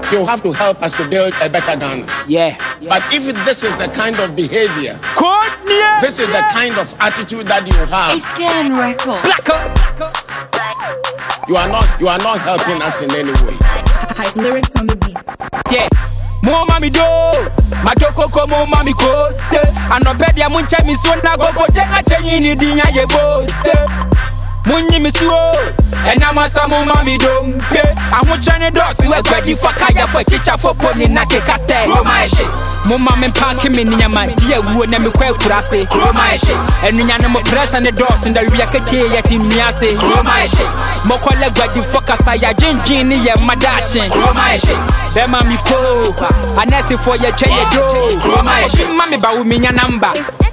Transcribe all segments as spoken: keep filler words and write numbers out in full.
you have to help us to build a better Ghana. Yeah. But if this is the kind of behavior, Code, yeah. this is the kind of attitude that you have, It's Ken Records. you are not you are not helping us in any way. Hype lyrics on the beat. Yeah. Mo mami do, ma joko ko mo mami ko se. Anopedia munche mi so na go go de achenyi ni dinya ye bo se. Munyi mi suo, ena masa mo mami do mpe. Ahu chane do si we gwedi for kaya for chicha for poni na ke kaste. Roma eshe. Mo mami paki mi nyama dia wuo na mi kwa kurase. Roma eshe. Enu nya no mo pressure ne do so nda wi akeke ya timiase. Roma eshe. Mo kwale gwedi for kasa ya jinjin ni ye madache. Roma eshe. Be mami ko, anesi for ye cheye do. Roma eshe. Mami ba wu mi nya number.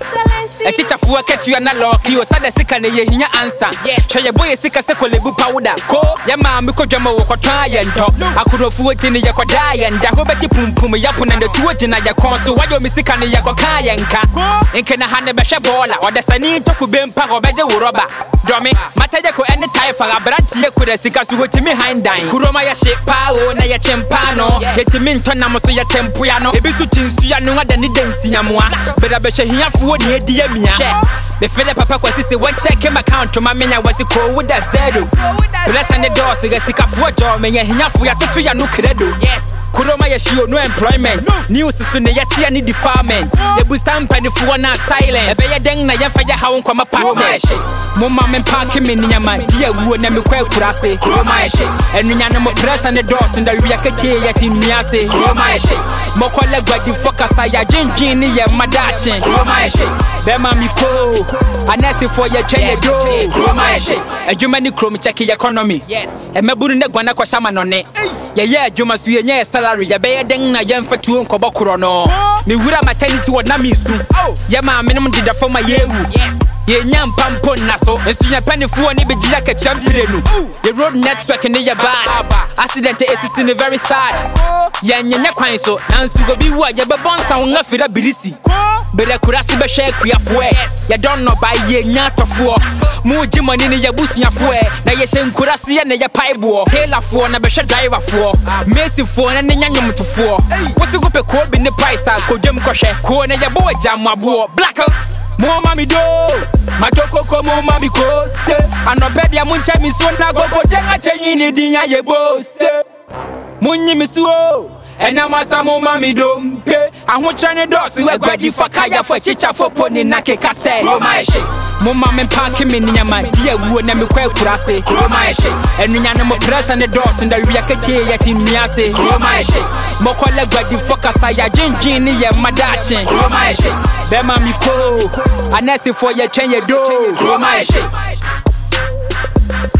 A teacher for catch you na lock you said the sika ne ye hinya answer. Show your boy sika se kolebu powder. Ko ya ma mi ko dwama wo ko try and talk. Akurofu oti ne ye ko die and da ho beti pum pum ya puna de tuo gina ya kon so wayo mi sika ne ye ko kai enka. Enke na ha ne be hwe baller or the sani to ku be mpa ko be je wo roba. Domi mataje ko any time for abranti ye ku de sika so oti mi handan. Kuroma ya she pa o na ye chempa no. Yeti mi ntona mo so ye tempo ya no. Ebi su tinsu ya no ada ni densi nyamoa. Beda be hwe hia fu ne edi ya mia. The fella papa kwasi say one check him account to my menya was ko with that zero. Bless and the door so get sika for job menya hia fu ya tutu ya no credo. Yes. Kuroma ya shio no employment. News is ne yeti ani defilement. The busam pani fu na silence. Ebe ya den na ya fa ya hawo kwama pastor. Mo ma men park me nyama dia wuo na me kwa kurase. Kuroma ya she. Enu nya no mo press and the door so nda wi akeke ya timiase. Kuroma ya she. Mo kwale gwadi focus ya jinjin ni ye madache. Kuroma ya she. Be ma mi ko, anesi for ye cheye do. Kuroma ya she. Adwuma ni krom check economy. Yes. E meburu ne gwana kwa shama no ne. Ye ye adwuma so ye nye salary ya be ye den na ye mfatuo nkobo kro no. Ni wura maternity wo na mi su. Ye ma menum dida for my yewu. Yes. Ye nyam pampo na so. Esu nya panifuo ni beji ya ketrampire nu. The road network ni ye bad. Accident is in the very sad. Ye nyanya kwan so. Nansu go bi wa ye be bonsa wo ngafira birisi. Bere kurasi be hwe kuafo e. Ye don no ba ye nya tofo. Mu jimani ni ye busuafo e. Na ye hye kurasi ye na ye paibo. Tailorfo na be hwe driverfo. Mesifo na ne nyanyom tofo. Wosi go pe ko bi ni price a ko dwem ko hwe. Ko na ye bo jam abo. Black Mo mami do, ma joko ko mo mami ko se. Anopedia munche mi so na go go de achenyi ni dinya ye bo se. Munyi mi suo, ena masa mo mami do mpe. Ahu chane do so we gwadi for kaya for chicha for poni na ke kaste. Roma eshe. Mo mami park me nyama dia wuo na me kwa kurase. Roma eshe. Enu nya no mo press and the door so nda wi akeke ya timiase. Roma eshe. Mo kwale gwadi focus ya jinjin ni ye madache. Roma eshe. Be mami ko, anesi for ye chen ye do. Roma eshe.